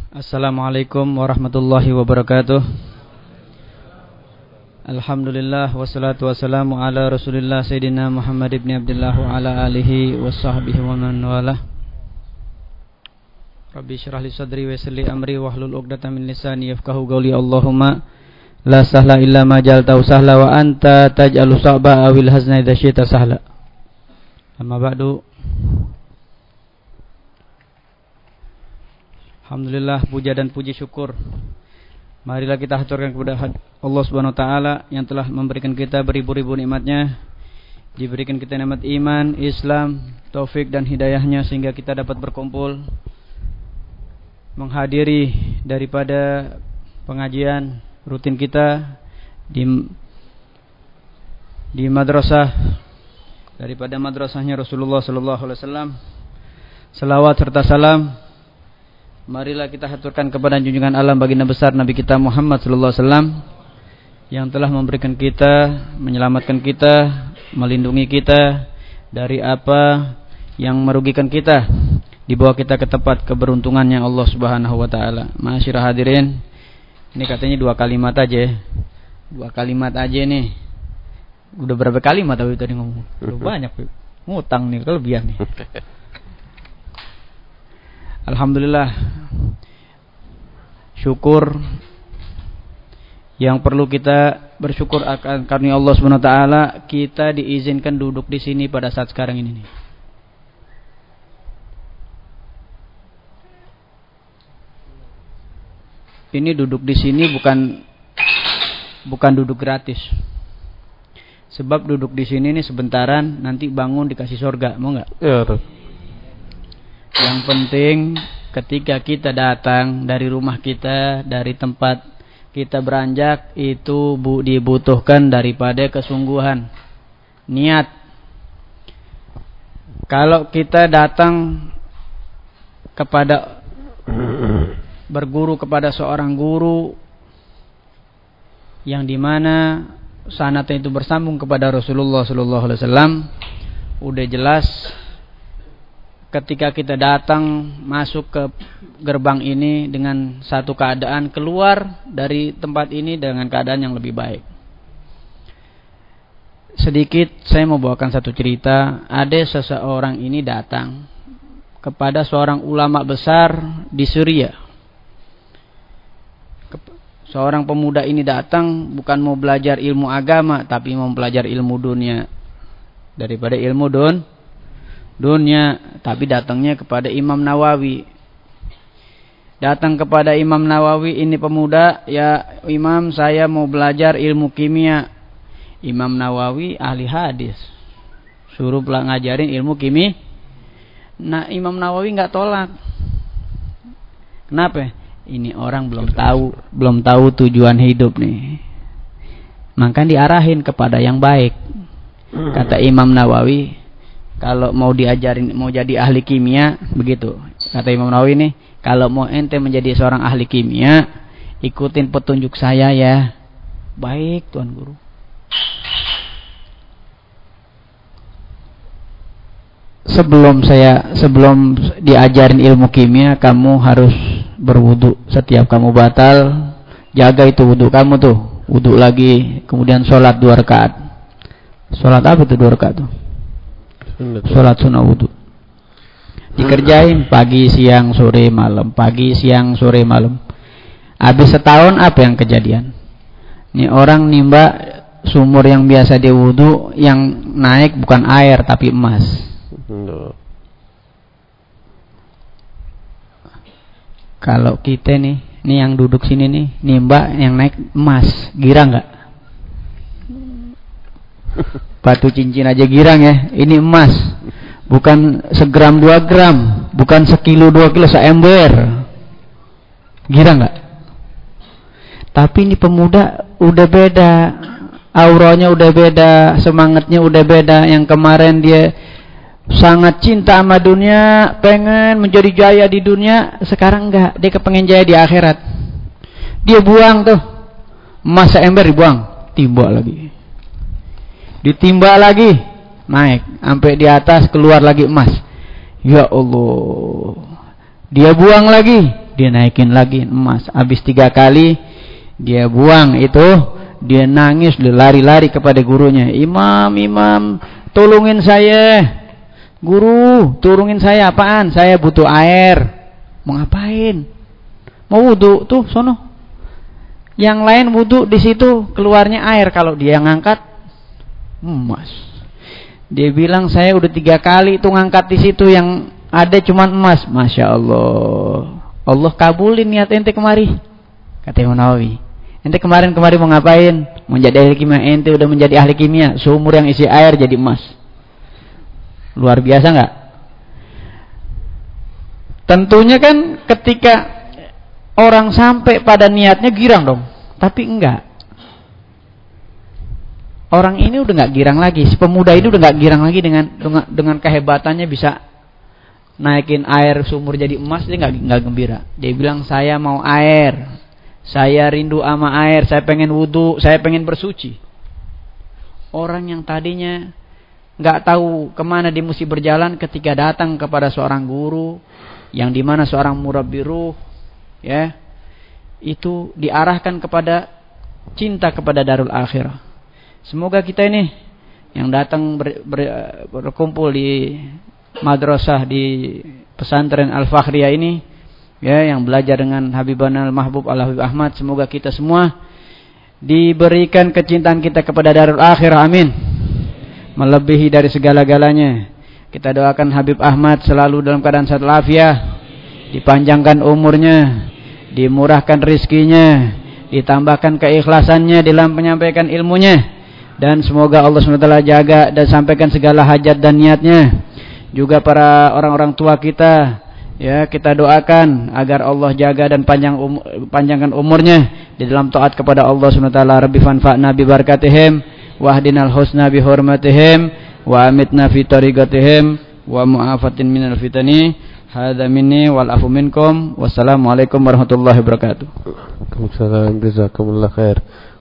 Assalamualaikum warahmatullahi wabarakatuh. Alhamdulillah wassalatu wassalamu ala Rasulillah Sayyidina Muhammad ibn Abdullah wa ala alihi wa sahbihi wa man walah. Rabbi syrah li sadri wa yassir li amri wahlul 'uqdatam min lisani yafqahu qawli. Allahumma la sahla illa ma ja'altahu sahla wa anta taj'alu sa'ba awil hazna idza syi'ta sahla. Amma ba'du. Alhamdulillah, puja dan puji syukur marilah kita haturkan kepada Allah Subhanahu wa taala yang telah memberikan kita beribu-ribu nikmatnya. Diberikan kita nikmat iman, Islam, taufik dan hidayahnya sehingga kita dapat berkumpul menghadiri daripada pengajian rutin kita di madrasah daripada madrasahnya Rasulullah sallallahu alaihi wasallam. Selawat serta salam marilah kita haturkan kepada junjungan alam baginda besar Nabi kita Muhammad sallallahu alaihi wasallam yang telah memberikan kita, menyelamatkan kita, melindungi kita dari apa yang merugikan kita, dibawa kita ke tempat keberuntungannya Allah Subhanahu wa taala. Ma'asyiral hadirin, ini katanya 2 kalimat aja. 2 kalimat aja nih. Udah berapa kalimat tapi tadi ngomong? Udah banyak, ngutang nih, kelebihan nih. Alhamdulillah, syukur yang perlu kita bersyukur akan karena Allah Subhanahu wa taala kita diizinkan duduk di sini pada saat sekarang ini. Ini duduk di sini bukan duduk gratis. Sebab duduk di sini nih sebentaran, nanti bangun dikasih surga, mau enggak? Ya, yang penting ketika kita datang dari rumah kita, dari tempat kita beranjak, itu dibutuhkan daripada kesungguhan, niat. Kalau kita datang kepada berguru kepada seorang guru yang dimana sanadnya itu bersambung kepada Rasulullah sallallahu alaihi wasallam, udah jelas ketika kita datang masuk ke gerbang ini dengan satu keadaan, keluar dari tempat ini dengan keadaan yang lebih baik. Sedikit saya mau bawakan satu cerita. Ada seseorang ini datang kepada seorang ulama besar di Suriah. Seorang pemuda ini datang bukan mau belajar ilmu agama, tapi mau belajar ilmu dunia. Daripada ilmu dunia, tapi datangnya kepada Imam Nawawi. Datang kepada Imam Nawawi ini pemuda, ya Imam, saya mau belajar ilmu kimia. Imam Nawawi ahli hadis, suruh ngajarin ilmu kimia. Nah, Imam Nawawi nggak tolak. Kenapa? Ini orang belum tahu tujuan hidup nih. Maka diarahin kepada yang baik. Kata Imam Nawawi, kalau mau diajarin, mau jadi ahli kimia, begitu. Kata Imam Nawawi nih, kalau mau ente menjadi seorang ahli kimia, ikutin petunjuk saya ya. Baik, Tuan Guru. Sebelum diajarin ilmu kimia, kamu harus berwudu. Setiap kamu batal, jaga itu wudu kamu tuh. Wudu lagi, kemudian sholat 2 rakaat. Sholat apa itu 2 rakaat tuh? Sholat sunnah wudu. Dikerjain pagi, siang, sore, malam. Pagi, siang, sore, malam. Habis setahun apa yang kejadian? Ini orang nimba sumur yang biasa dia wudu, yang naik bukan air tapi emas. Kalau kita nih yang duduk sini nih, nimba yang naik emas, girang nggak? Batu cincin aja girang ya. Ini emas, bukan segram 2 gram, bukan sekilo 2 kilo, seember. Girang nggak? Tapi ini pemuda udah beda, auranya udah beda, semangatnya udah beda. Yang kemarin dia sangat cinta sama dunia, pengen menjadi jaya di dunia, sekarang enggak, dia kepengen jaya di akhirat. Dia buang tuh emas seember, dibuang, timba lagi, ditimba lagi, naik sampai di atas, keluar lagi emas. Ya Allah, dia buang lagi, dia naikin lagi emas. Habis 3 kali dia buang itu, dia nangis, dia lari-lari kepada gurunya. Imam, tolongin saya. Guru, tolongin saya. Apaan? Saya butuh air. Mau ngapain? Mau wudu, tuh sono. Yang lain wudu di situ, keluarnya air. Kalau dia ngangkat emas. Dia bilang saya udah 3 kali itu ngangkat di situ, yang ada cuman emas. Masya Allah, Allah kabulin niat ente kemari. Kata Imam Nawawi, ente kemarin mau ngapain? Mau jadi ahli kimia. Ente udah menjadi ahli kimia, sumur yang isi air jadi emas. Luar biasa nggak? Tentunya kan ketika orang sampai pada niatnya girang dong. Tapi enggak. Orang ini udah nggak girang lagi. Si pemuda ini udah nggak girang lagi dengan kehebatannya bisa naikin air sumur jadi emas. Dia nggak gembira. Dia bilang, saya mau air. Saya rindu sama air. Saya pengen wudu. Saya pengen bersuci. Orang yang tadinya nggak tahu kemana dia mesti berjalan, ketika datang kepada seorang guru yang dimana seorang murabbi ruh, ya, itu diarahkan kepada cinta kepada darul akhirah. Semoga kita ini yang datang berkumpul di madrasah di pesantren Al-Fakhriyah ini, ya, yang belajar dengan Habibana Al-Mahbub Al-Habib Ahmad, semoga kita semua diberikan kecintaan kita kepada darul akhirah, amin, melebihi dari segala-galanya. Kita doakan Habib Ahmad selalu dalam keadaan sehat walafiat, dipanjangkan umurnya, dimurahkan rizkinya, ditambahkan keikhlasannya dalam menyampaikan ilmunya, dan semoga Allah SWT jaga dan sampaikan segala hajat dan niatnya. Juga para orang-orang tua kita, ya, kita doakan agar Allah jaga dan panjangkan umurnya di dalam taat kepada Allah SWT. Rabbi fanfa'na bi barakatihim wahdinal husna bi hurmatihim wa amitna fi tariqatihim wa mu'afatin minal fitani. Hadza minni wal afu minkum. Wassalamualaikum warahmatullahi wabarakatuh. Waalaikumsalam, jazakumullah khair.